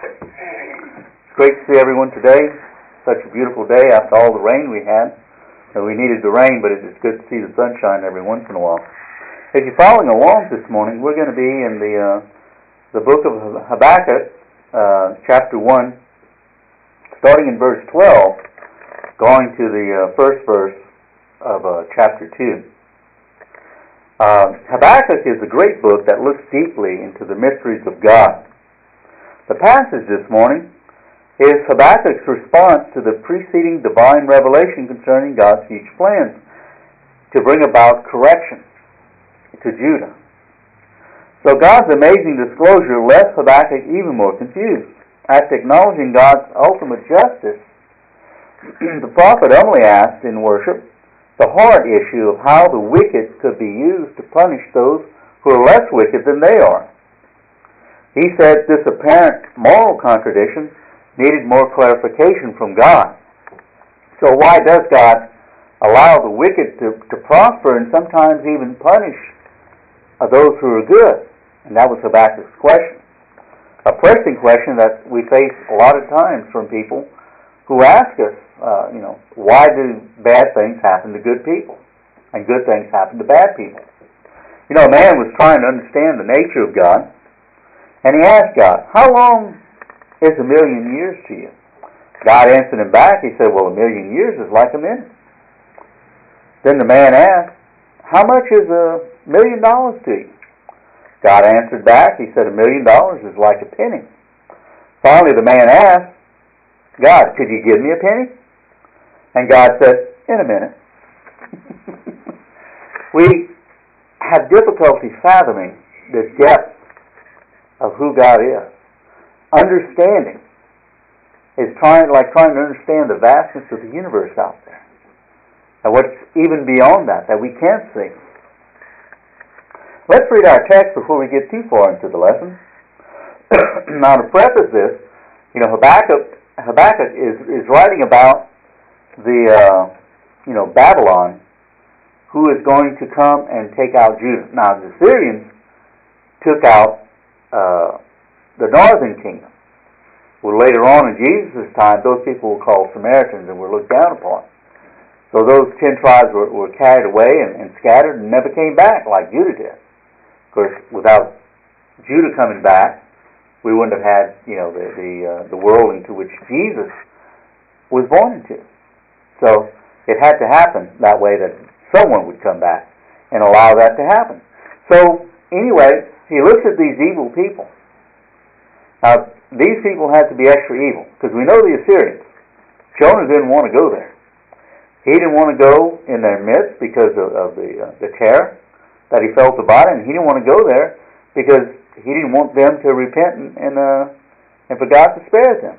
It's great to see everyone today. Such a beautiful day after all the rain we had. We needed the rain, but it's good to see the sunshine every once in a while. If you're following along this morning, we're going to be in the book of Habakkuk, chapter 1, starting in verse 12, going to the first verse of chapter 2. Habakkuk is a great book that looks deeply into the mysteries of God. The passage this morning is Habakkuk's response to the preceding divine revelation concerning God's future plans to bring about correction to Judah. So God's amazing disclosure left Habakkuk even more confused. After acknowledging God's ultimate justice, the prophet only asked in worship the hard issue of how the wicked could be used to punish those who are less wicked than they are. He said this apparent moral contradiction needed more clarification from God. So why does God allow the wicked to prosper and sometimes even punish those who are good? And that was Habakkuk's question. A pressing question that we face a lot of times from people who ask us, why do bad things happen to good people and good things happen to bad people? A man was trying to understand the nature of God, and he asked God, how long is 1,000,000 years to you? God answered him back. He said, well, 1,000,000 years is like a minute. Then the man asked, how much is $1,000,000 to you? God answered back. He said, $1,000,000 is like a penny. Finally, the man asked, God, could you give me a penny? And God said, in a minute. We have difficulty fathoming the depth of who God is. Understanding is trying to understand the vastness of the universe out there. And what's even beyond that we can't see. Let's read our text before we get too far into the lesson. Now, to preface this, Habakkuk is writing about the Babylon, who is going to come and take out Judah. Now, the Assyrians took out the northern kingdom. Well, later on in Jesus' time, those people were called Samaritans and were looked down upon. So those 10 tribes were carried away and scattered and never came back like Judah did. Of course, without Judah coming back, we wouldn't have had, the world into which Jesus was born into. So it had to happen that way, that someone would come back and allow that to happen. So anyway, he looks at these evil people. Now, these people had to be extra evil, because we know the Assyrians. Jonah didn't want to go there. He didn't want to go in their midst because of the terror that he felt about it, and he didn't want to go there because he didn't want them to repent and for God to spare them.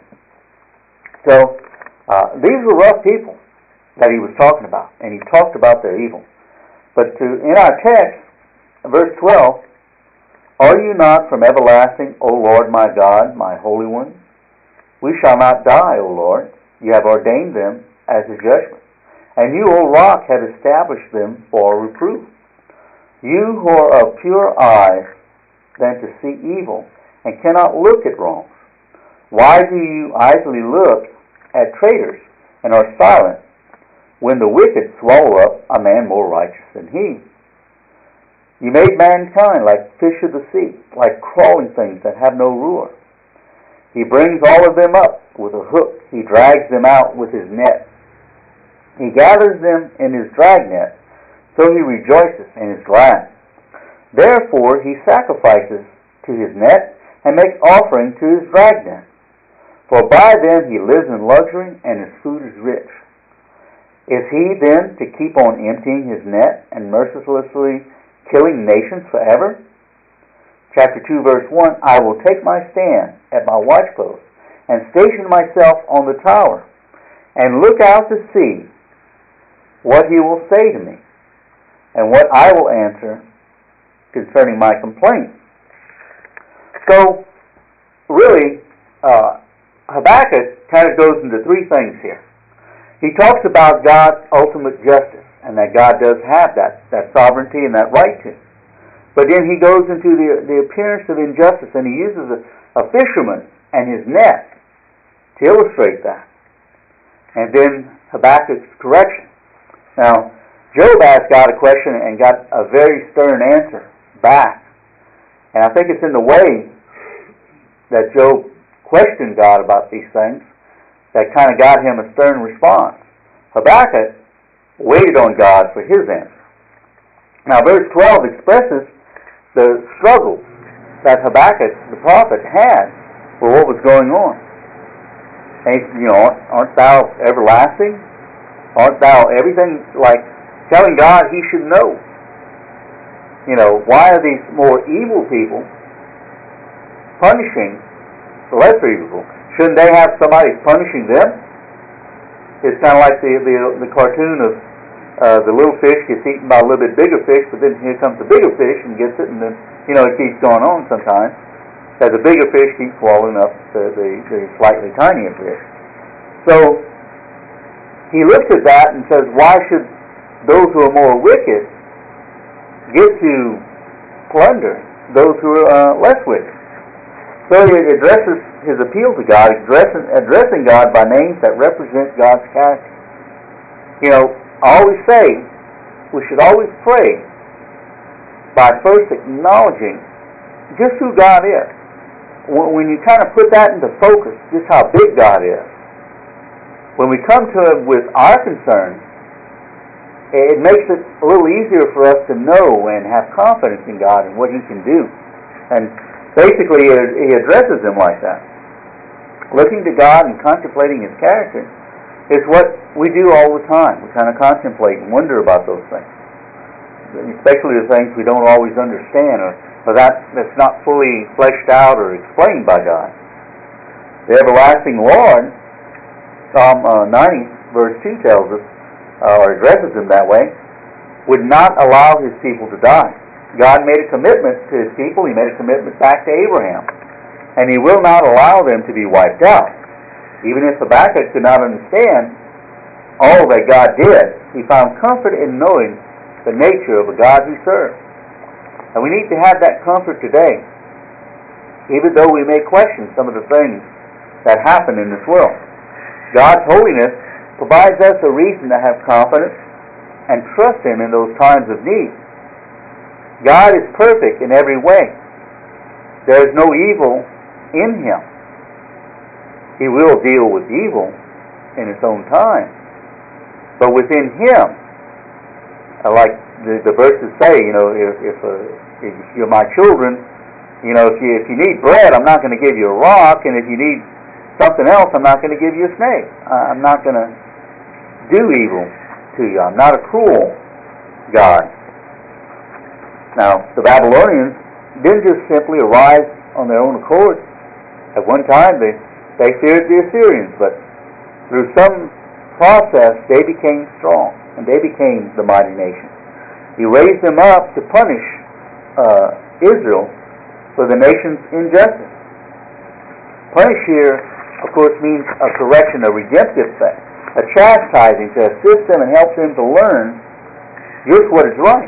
So these were rough people that he was talking about, and he talked about their evil. But in our text, verse 12, are you not from everlasting, O Lord my God, my Holy One? We shall not die, O Lord. You have ordained them as a judgment, and you, O Rock, have established them for reproof. You who are of pure eyes than to see evil, and cannot look at wrongs. Why do you idly look at traitors, and are silent, when the wicked swallow up a man more righteous than he? You made mankind like fish of the sea, like crawling things that have no ruler. He brings all of them up with a hook. He drags them out with his net. He gathers them in his dragnet, so he rejoices and is glad. Therefore he sacrifices to his net and makes offering to his dragnet. For by them he lives in luxury, and his food is rich. Is he then to keep on emptying his net and mercilessly killing nations forever? Chapter 2, verse 1, I will take my stand at my watchpost and station myself on the tower and look out to see what he will say to me and what I will answer concerning my complaint. So, really, Habakkuk kind of goes into three things here. He talks about God's ultimate justice, and that God does have that sovereignty and that right to. But then he goes into the appearance of injustice, and he uses a fisherman and his net to illustrate that. And then Habakkuk's correction. Now, Job asked God a question and got a very stern answer back. And I think it's in the way that Job questioned God about these things that kind of got him a stern response. Habakkuk waited on God for his answer. Now, verse 12 expresses the struggle that Habakkuk, the prophet, had for what was going on. And, aren't thou everlasting? Aren't thou everything? Like telling God he should know. Why are these more evil people punishing the lesser evil? Shouldn't they have somebody punishing them? It's kind of like the cartoon of the little fish gets eaten by a little bit bigger fish, but then here comes the bigger fish and gets it, and then it keeps going on sometimes. As the bigger fish keeps swallowing up the slightly tinier fish. So he looks at that and says, why should those who are more wicked get to plunder those who are less wicked? So he addresses his appeal to God, addressing God by names that represent God's character. I always say we should always pray by first acknowledging just who God is. When you kind of put that into focus, just how big God is, when we come to Him with our concerns, it makes it a little easier for us to know and have confidence in God and what He can do. And basically, He addresses Him like that. Looking to God and contemplating His character is what we do all the time. We kind of contemplate and wonder about those things, especially the things we don't always understand or that's not fully fleshed out or explained by God. The everlasting Lord, Psalm 90, verse 2 tells us, or addresses Him that way, would not allow His people to die. God made a commitment to His people. He made a commitment back to Abraham. And He will not allow them to be wiped out. Even if Habakkuk could not understand all that God did, he found comfort in knowing the nature of a God He served. And we need to have that comfort today, even though we may question some of the things that happen in this world. God's holiness provides us a reason to have confidence and trust Him in those times of need. God is perfect in every way. There is no evil in Him. He will deal with evil in its own time. But within Him, like the verses say, if you're my children, if you need bread, I'm not going to give you a rock, and if you need something else, I'm not going to give you a snake. I'm not going to do evil to you. I'm not a cruel God. Now, the Babylonians didn't just simply arise on their own accord. At one time, they feared the Assyrians, but through some process, they became strong, and they became the mighty nation. He raised them up to punish Israel for the nation's injustice. Punish here, of course, means a correction, a redemptive thing, a chastising to assist them and help them to learn just what is right.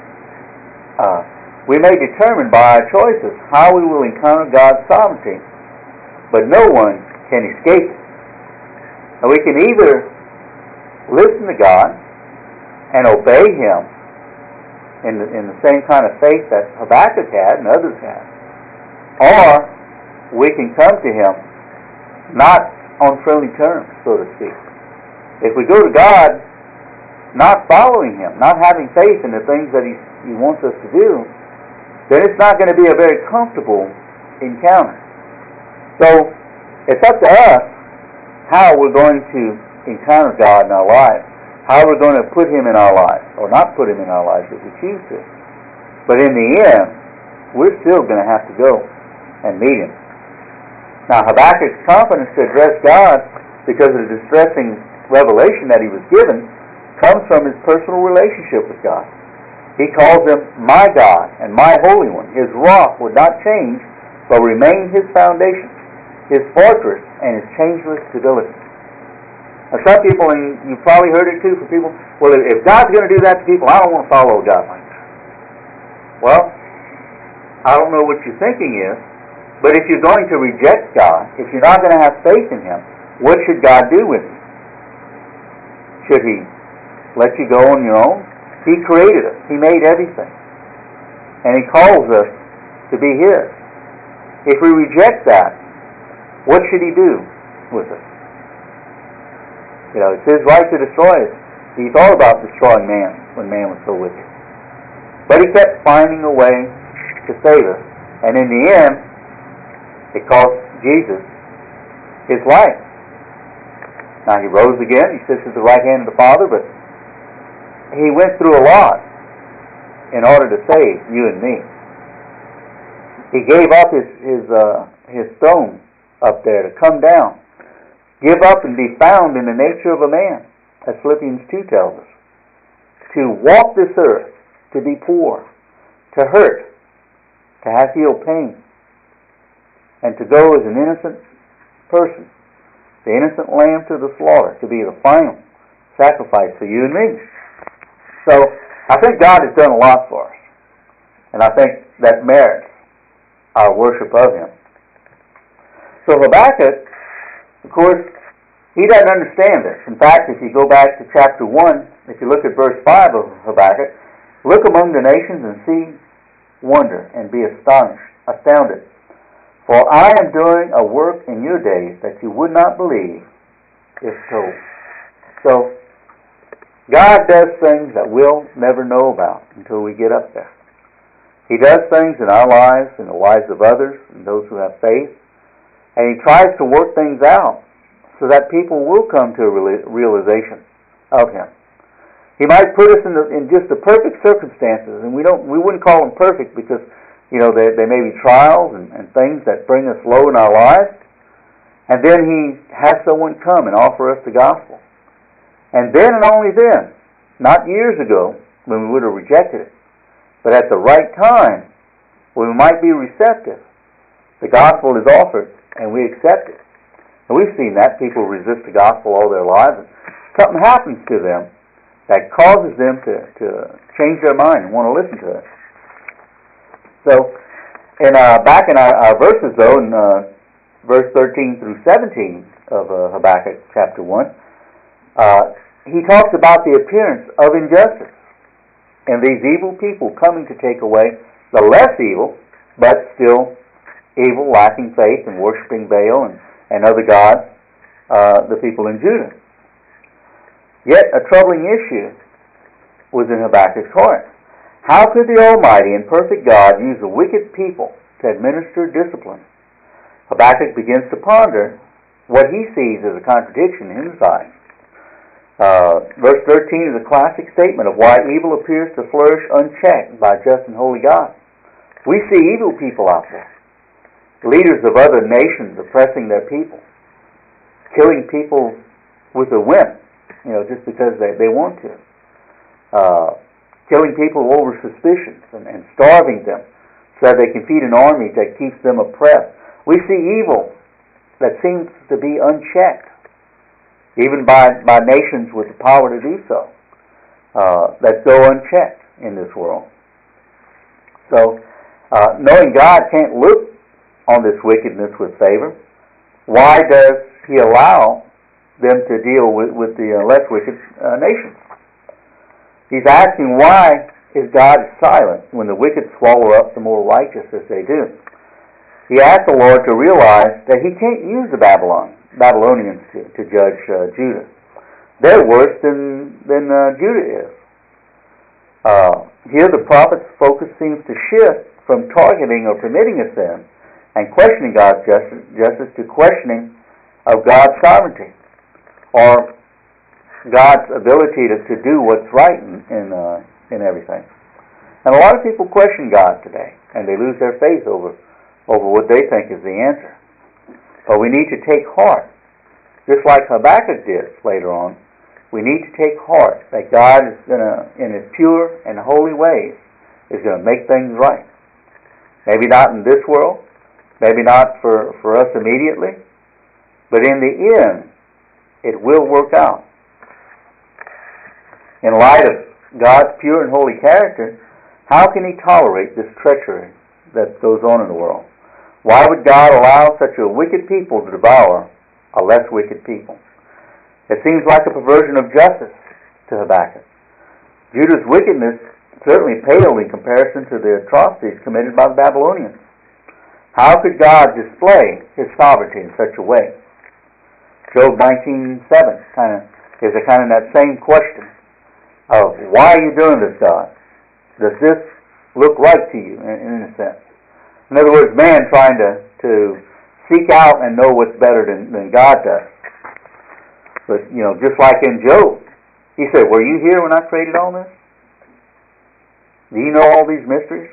We may determine by our choices how we will encounter God's sovereignty, but no one can escape it. And we can either listen to God and obey Him in the same kind of faith that Habakkuk had and others had, or we can come to Him not on friendly terms, so to speak. If we go to God not following Him, not having faith in the things that He wants us to do, then it's not going to be a very comfortable encounter. So it's up to us how we're going to encounter God in our lives, how we're going to put Him in our lives, or not put Him in our lives if we choose to. But in the end, we're still going to have to go and meet Him. Now, Habakkuk's confidence to address God because of the distressing revelation that he was given comes from his personal relationship with God. He calls Him my God and my Holy One. His rock would not change, but remain His foundation, His fortress, and His changeless stability. Now, some people, and you've probably heard it too from people, well, if God's going to do that to people, I don't want to follow a God like that. Well, I don't know what your thinking is, But if you're going to reject God, if you're not going to have faith in Him, what should God do with you? Should He let you go on your own? He created us. He made everything. And He calls us to be His. If we reject that, what should He do with us? You know, it's His right to destroy us. He thought about destroying man when man was so wicked. But He kept finding a way to save us. And in the end, it cost Jesus His life. Now, He rose again. He sits at the right hand of the Father, but He went through a lot in order to save you and me. He gave up his throne up there to come down, give up and be found in the nature of a man, as Philippians 2 tells us, to walk this earth, to be poor, to hurt, to have feel pain, and to go as an innocent person, the innocent lamb to the slaughter, to be the final sacrifice for you and me. So, I think God has done a lot for us. And I think that merits our worship of Him. So Habakkuk, of course, he doesn't understand this. In fact, if you go back to chapter 1, if you look at verse 5 of Habakkuk, look among the nations and see wonder and be astounded. For I am doing a work in your days that you would not believe if told. So, God does things that we'll never know about until we get up there. He does things in our lives, in the lives of others, and those who have faith. And He tries to work things out so that people will come to a realization of Him. He might put us in just the perfect circumstances, and we wouldn't call them perfect because, you know, they may be trials and things that bring us low in our lives. And then He has someone come and offer us the gospel. And then and only then, not years ago when we would have rejected it, but at the right time when we might be receptive, the gospel is offered and we accept it. And we've seen that. People resist the gospel all their lives, and something happens to them that causes them to change their mind and want to listen to it. So, back in our verses though, in verse 13 through 17 of Habakkuk chapter 1, he talks about the appearance of injustice and these evil people coming to take away the less evil, but still evil, lacking faith and worshiping Baal and other gods, the people in Judah. Yet a troubling issue was in Habakkuk's heart. How could the Almighty and perfect God use a wicked people to administer discipline? Habakkuk begins to ponder what he sees as a contradiction in his eyes. Verse 13 is a classic statement of why evil appears to flourish unchecked by just and holy God. We see evil people out there, leaders of other nations oppressing their people, killing people with a whim, just because they want to, killing people over suspicions and starving them so that they can feed an army that keeps them oppressed. We see evil that seems to be unchecked, even by nations with the power to do so, that go unchecked in this world. So, knowing God can't look on this wickedness with favor, why does He allow them to deal with the less wicked nations? He's asking, why is God silent when the wicked swallow up the more righteous as they do? He asked the Lord to realize that He can't use the Babylonians to judge Judah. They're worse than Judah is. Here the prophet's focus seems to shift from targeting or permitting a sin and questioning God's justice to questioning of God's sovereignty or God's ability to do what's right in everything. And a lot of people question God today, and they lose their faith over what they think is the answer. But we need to take heart, just like Habakkuk did later on. We need to take heart that God is going to, in His pure and holy ways, is going to make things right. Maybe not in this world, maybe not for us immediately, but in the end, it will work out. In light of God's pure and holy character, how can He tolerate this treachery that goes on in the world? Why would God allow such a wicked people to devour a less wicked people? It seems like a perversion of justice to Habakkuk. Judah's wickedness certainly paled in comparison to the atrocities committed by the Babylonians. How could God display His sovereignty in such a way? Job 19:7 is a kind of that same question of, why are you doing this, God? Does this look right to you, in a sense? In other words, man trying to seek out and know what's better than God does. But, just like in Job, he said, were you here when I created all this? Do you know all these mysteries?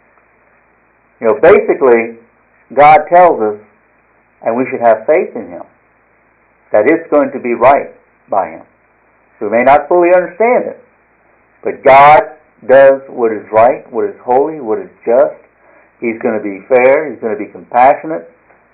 Basically, God tells us, and we should have faith in Him, that it's going to be right by Him. We may not fully understand it, but God does what is right, what is holy, what is just. He's going to be fair. He's going to be compassionate.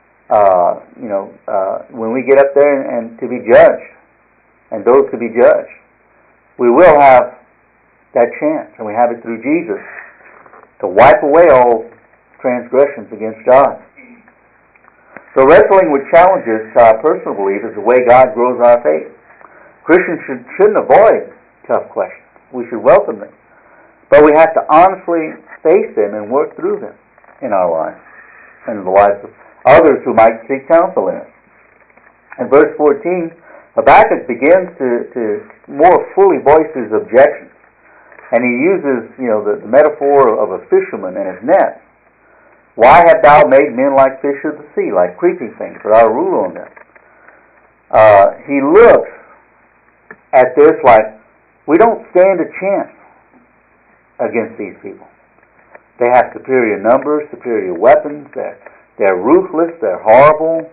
When we get up there and to be judged, and those to be judged, we will have that chance, and we have it through Jesus, to wipe away all transgressions against God. So wrestling with challenges to our personal belief is the way God grows our faith. Christians shouldn't avoid tough questions. We should welcome them. But we have to honestly face them and work through them in our lives and in the lives of others who might seek counsel in us. In verse 14, Habakkuk begins to more fully voice his objections. And he uses, the metaphor of a fisherman and his net. Why hast thou made men like fish of the sea, like creeping things, without a rule on them? He looks at this like, we don't stand a chance against these people. They have superior numbers, superior weapons. They're ruthless. They're horrible.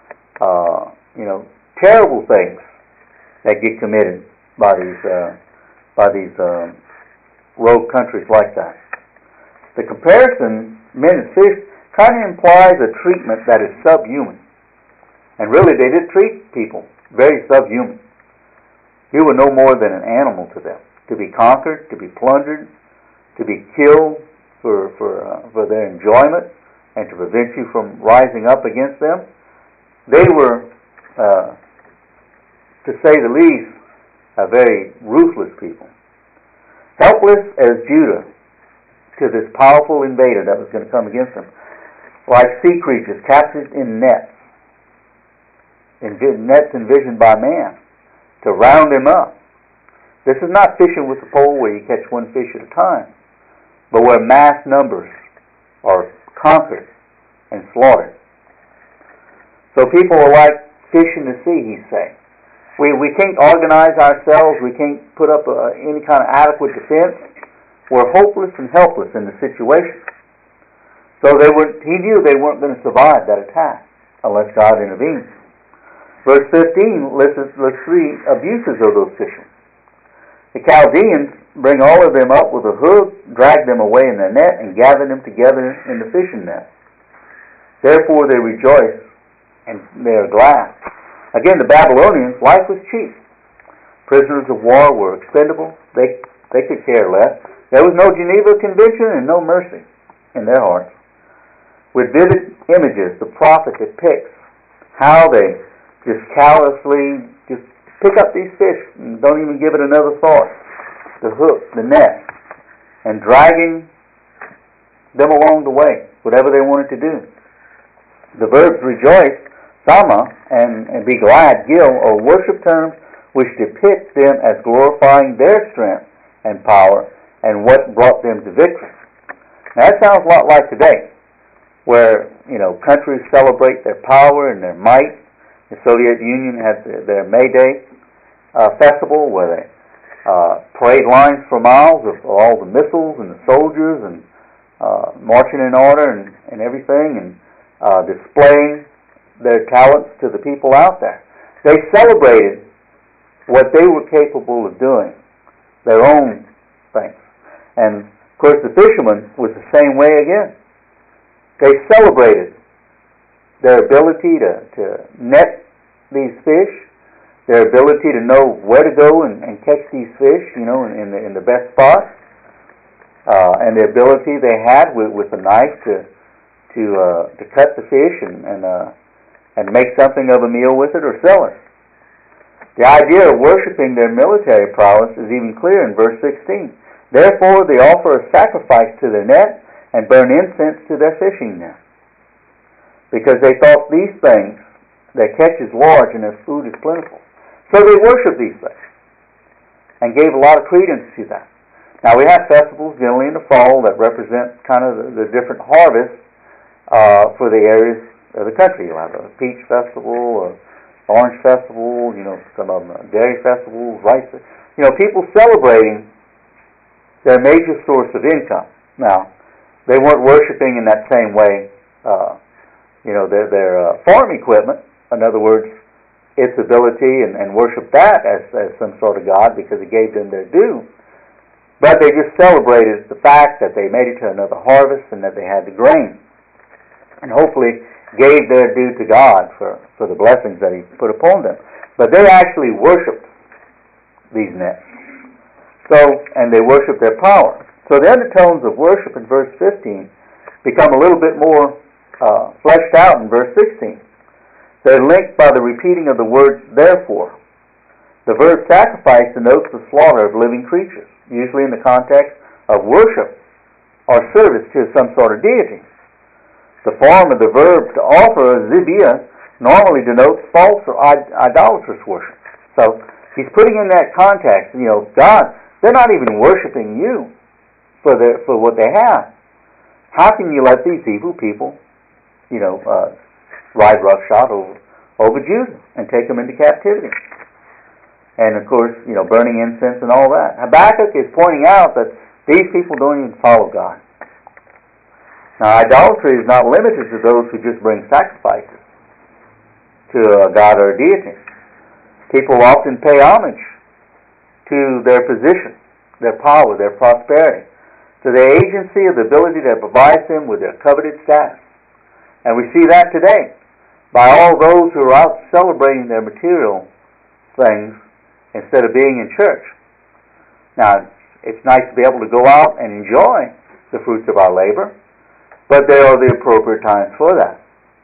Terrible things that get committed by these rogue countries like that. The comparison, men and fish, kind of implies a treatment that is subhuman. And really, they did treat people very subhuman. You were no more than an animal to them, to be conquered, to be plundered, to be killed for their enjoyment, and to prevent you from rising up against them. They were, to say the least, a very ruthless people. Helpless as Judah to this powerful invader that was going to come against them. Like sea creatures captured in nets envisioned by man, to round him up. This is not fishing with a pole where you catch one fish at a time, but where mass numbers are conquered and slaughtered. So people are like fish in the sea, he's saying. We can't organize ourselves. We can't put up any kind of adequate defense. We're hopeless and helpless in the situation. So he knew they weren't going to survive that attack unless God intervened. Verse 15 lists three abuses of those fishermen. The Chaldeans bring all of them up with a hook, drag them away in their net, and gather them together in the fishing net. Therefore they rejoice and they are glad. Again, the Babylonians, life was cheap. Prisoners of war were expendable. They could care less. There was no Geneva Convention and no mercy in their hearts. With vivid images, the prophet depicts how they just callously just pick up these fish and don't even give it another thought. The hook, the net, and dragging them along the way, whatever they wanted to do. The verbs rejoice, sama, and be glad, gil, are worship terms which depict them as glorifying their strength and power and what brought them to victory. Now that sounds a lot like today, where countries celebrate their power and their might. The Soviet Union had their May Day festival where they parade lines for miles of all the missiles and the soldiers and marching in order and everything and displaying their talents to the people out there. They celebrated what they were capable of doing, their own things. And of course the fishermen was the same way again. They celebrated their ability to net these fish, their ability to know where to go and catch these fish, in the best spots, and the ability they had with a knife to to cut the fish and make something of a meal with it or sell it. The idea of worshiping their military prowess is even clear in verse 16. Therefore they offer a sacrifice to their net and burn incense to their fishing net. Because they thought these things, their catch is large and their food is plentiful. So they worship these things and gave a lot of credence to that. Now we have festivals generally in the fall that represent kind of the different harvests for the areas of the country. You'll have a peach festival, orange festival, some of them dairy festivals, rice. People celebrating their major source of income. Now, they weren't worshiping in that same way, their farm equipment. In other words, its ability and worship that as some sort of God because it gave them their due. But they just celebrated the fact that they made it to another harvest and that they had the grain. And hopefully gave their due to God for the blessings that He put upon them. But they actually worshipped these nets. And they worshipped their power. So the undertones of worship in verse 15 become a little bit more fleshed out in verse 16. They're linked by the repeating of the words therefore. The verb sacrifice denotes the slaughter of living creatures, usually in the context of worship or service to some sort of deity. The form of the verb to offer, zibia, normally denotes false or idolatrous worship. So he's putting in that context, God, they're not even worshiping you for what they have. How can you let these evil people, ride roughshod over Judah and take them into captivity? And of course, burning incense and all that. Habakkuk is pointing out that these people don't even follow God. Now, idolatry is not limited to those who just bring sacrifices to a god or a deity. People often pay homage to their position, their power, their prosperity, to the agency of the ability that provides them with their coveted status. And we see that today by all those who are out celebrating their material things instead of being in church. Now, it's nice to be able to go out and enjoy the fruits of our labor, but there are the appropriate times for that.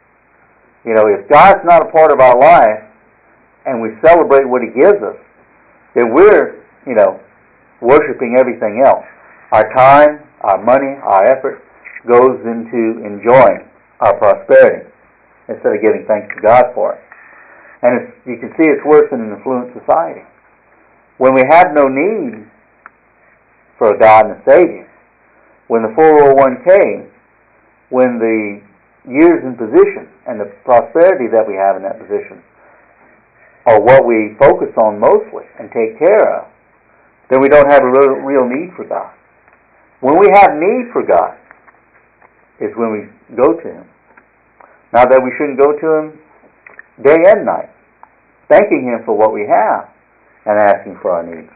If God's not a part of our life and we celebrate what He gives us, then we're, worshiping everything else. Our time, our money, our effort goes into enjoying our prosperity instead of giving thanks to God for it. And you can see it's worse in an affluent society. When we have no need for a God and a Savior, when the 401k, when the years in position and the prosperity that we have in that position are what we focus on mostly and take care of, then we don't have a real need for God. When we have need for God is when we go to Him. Now that we shouldn't go to Him day and night, thanking Him for what we have and asking for our needs.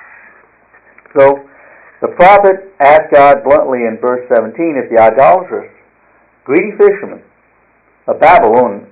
So the prophet asked God bluntly in verse 17 if the idolatrous, greedy fishermen of Babylon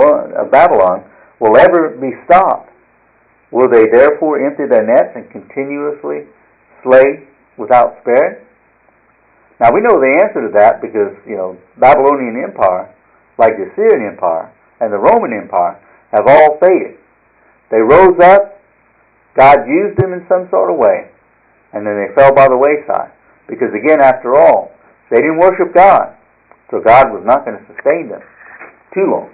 will ever be stopped. Will they therefore empty their nets and continuously slay without sparing? Now we know the answer to that because, Babylonian Empire, like the Assyrian Empire and the Roman Empire, have all faded. They rose up, God used them in some sort of way, and then they fell by the wayside. Because again, after all, they didn't worship God, so God was not going to sustain them too long.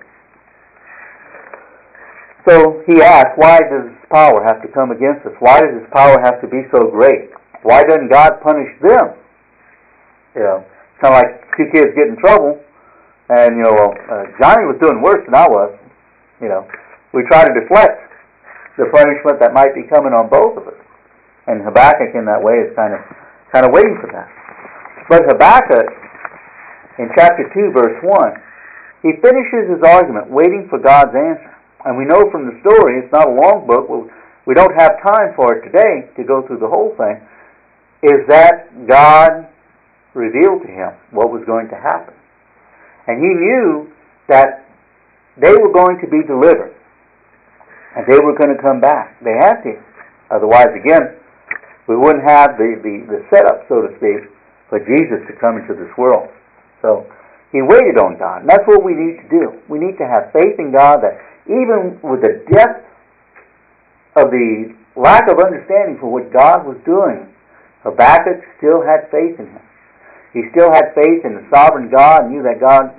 So he asked, why does His power have to come against us? Why does His power have to be so great? Why doesn't God punish them? It's kind of like two kids get in trouble, and Johnny was doing worse than I was. We try to deflect the punishment that might be coming on both of us. And Habakkuk, in that way, is kind of waiting for that. But Habakkuk, in chapter 2, verse 1, he finishes his argument waiting for God's answer. And we know from the story, it's not a long book, we don't have time for it today to go through the whole thing, is that God revealed to him what was going to happen. And he knew that they were going to be delivered. And they were going to come back. They had to. Otherwise, again, we wouldn't have the setup, so to speak, for Jesus to come into this world. So He waited on God. And that's what we need to do. We need to have faith in God that even with the depth of the lack of understanding for what God was doing, Habakkuk still had faith in Him. He still had faith in the sovereign God and knew that God,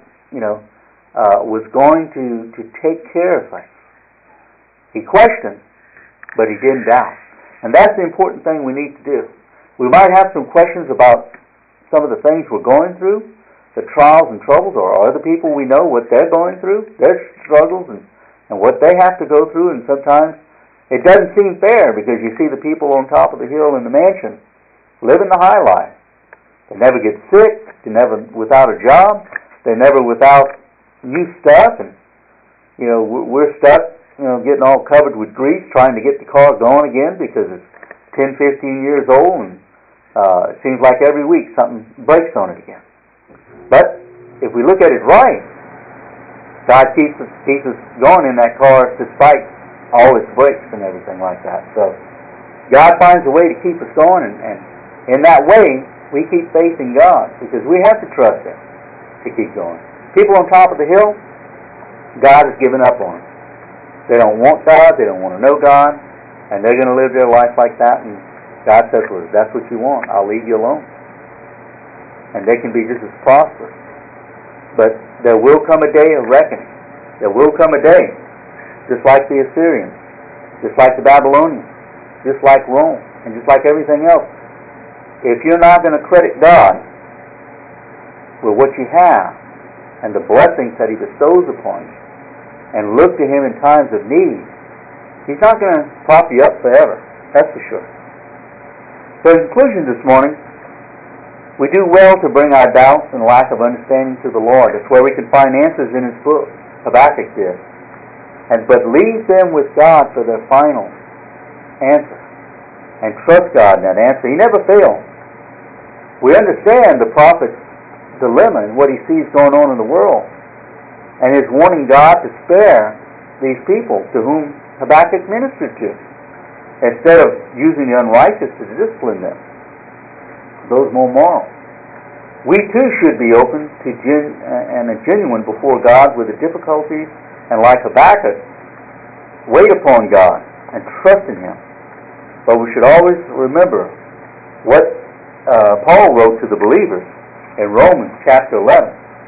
was going to take care of things. He questioned, but he didn't doubt. And that's the important thing we need to do. We might have some questions about some of the things we're going through, the trials and troubles, or other people we know what they're going through, their struggles and what they have to go through, and sometimes it doesn't seem fair because you see the people on top of the hill in the mansion living the high life. They never get sick, they're never without a job, they're never without new stuff, and we're stuck getting all covered with grease trying to get the car going again because it's 10, 15 years old, and it seems like every week something breaks on it again. But if we look at it right, God keeps us going in that car despite all its breaks and everything like that. So God finds a way to keep us going, and in that way we keep faith in God because we have to trust Him to keep going. People on top of the hill, God has given up on them. They don't want God, they don't want to know God, and they're going to live their life like that, and God says, well, if that's what you want, I'll leave you alone. And they can be just as prosperous. But there will come a day of reckoning. There will come a day, just like the Assyrians, just like the Babylonians, just like Rome, and just like everything else. If you're not going to credit God with what you have and the blessings that He bestows upon you, and look to Him in times of need, He's not going to prop you up forever. That's for sure. So in conclusion this morning, we do well to bring our doubts and lack of understanding to the Lord. That's where we can find answers in His book. Habakkuk did. But leave them with God for their final answer. And trust God in that answer. He never fails. We understand the prophet's dilemma and what he sees going on in the world, and is wanting God to spare these people to whom Habakkuk ministered to, instead of using the unrighteous to discipline them, those more moral. We too should be open to and genuine before God with the difficulties, and like Habakkuk, wait upon God and trust in Him. But we should always remember what Paul wrote to the believers in Romans chapter 11.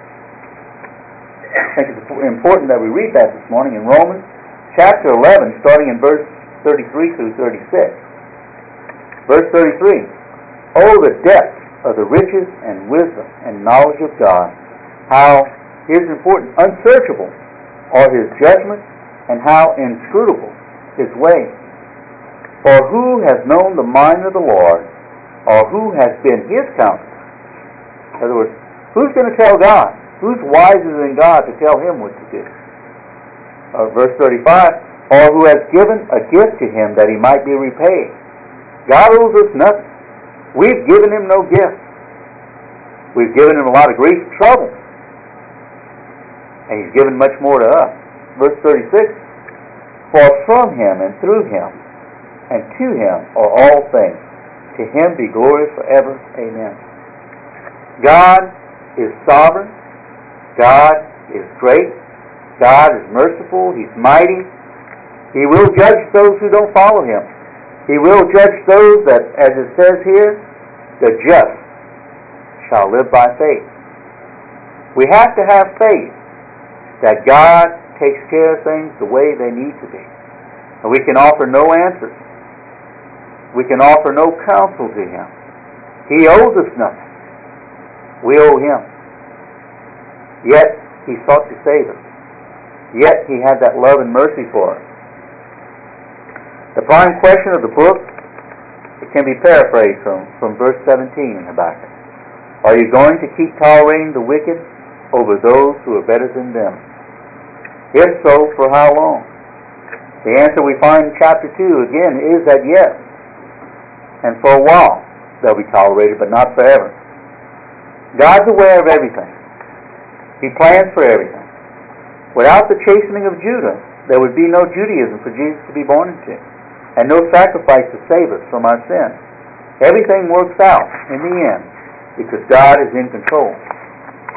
I think it's important that we read that this morning in Romans chapter 11, starting in verse 33 through 36. Verse 33. Oh, the depth of the riches and wisdom and knowledge of God. How, here's important, unsearchable are His judgments, and how inscrutable His ways. For who has known the mind of the Lord, or who has been His counselor? In other words, who's going to tell God? Who's wiser than God to tell Him what to do? Verse 35, or who has given a gift to Him that He might be repaid? God owes us nothing. We've given Him no gift. We've given Him a lot of grief and trouble. And He's given much more to us. Verse 36, for from Him and through Him and to Him are all things. To Him be glory forever. Amen. God is sovereign. God is great. God is merciful. He's mighty. He will judge those who don't follow Him. He will judge those that, as it says here, the just shall live by faith. We have to have faith that God takes care of things the way they need to be. And we can offer no answers. We can offer no counsel to Him. He owes us nothing. We owe Him. Yet He sought to save us. Yet He had that love and mercy for us. The prime question of the book, it can be paraphrased from verse 17 in Habakkuk. Are you going to keep tolerating the wicked over those who are better than them? If so, for how long? The answer we find in chapter 2 again is that yes. And for a while they'll be tolerated, but not forever. God's aware of everything. He plans for everything. Without the chastening of Judah, there would be no Judaism for Jesus to be born into, and no sacrifice to save us from our sin. Everything works out in the end because God is in control.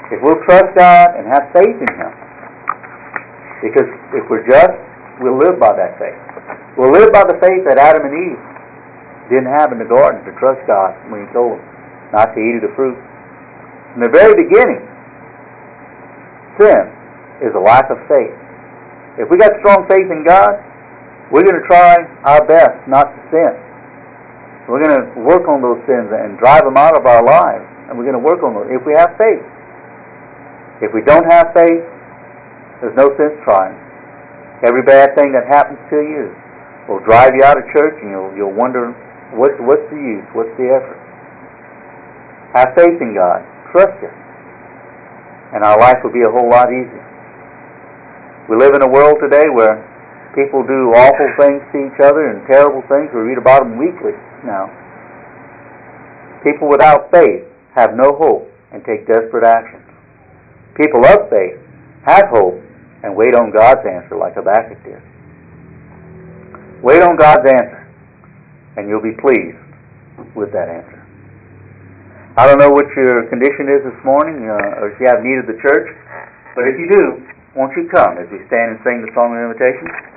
If we'll trust God and have faith in Him, because if we're just, we'll live by that faith. We'll live by the faith that Adam and Eve didn't have in the garden, to trust God when He told them not to eat of the fruit. In the very beginning, sin is a lack of faith. If we got strong faith in God, we're going to try our best not to sin. We're going to work on those sins and drive them out of our lives. And we're going to work on those if we have faith. If we don't have faith, there's no sense trying. Every bad thing that happens to you will drive you out of church, and you'll wonder, what's the use? What's the effort? Have faith in God. Trust Him. And our life will be a whole lot easier. We live in a world today where people do awful things to each other and terrible things. We read about them weekly now. People without faith have no hope and take desperate actions. People of faith have hope and wait on God's answer like Habakkuk did. Wait on God's answer, and you'll be pleased with that answer. I don't know what your condition is this morning, or if you have need of the church, but if you do, won't you come as we stand and sing the song of invitation?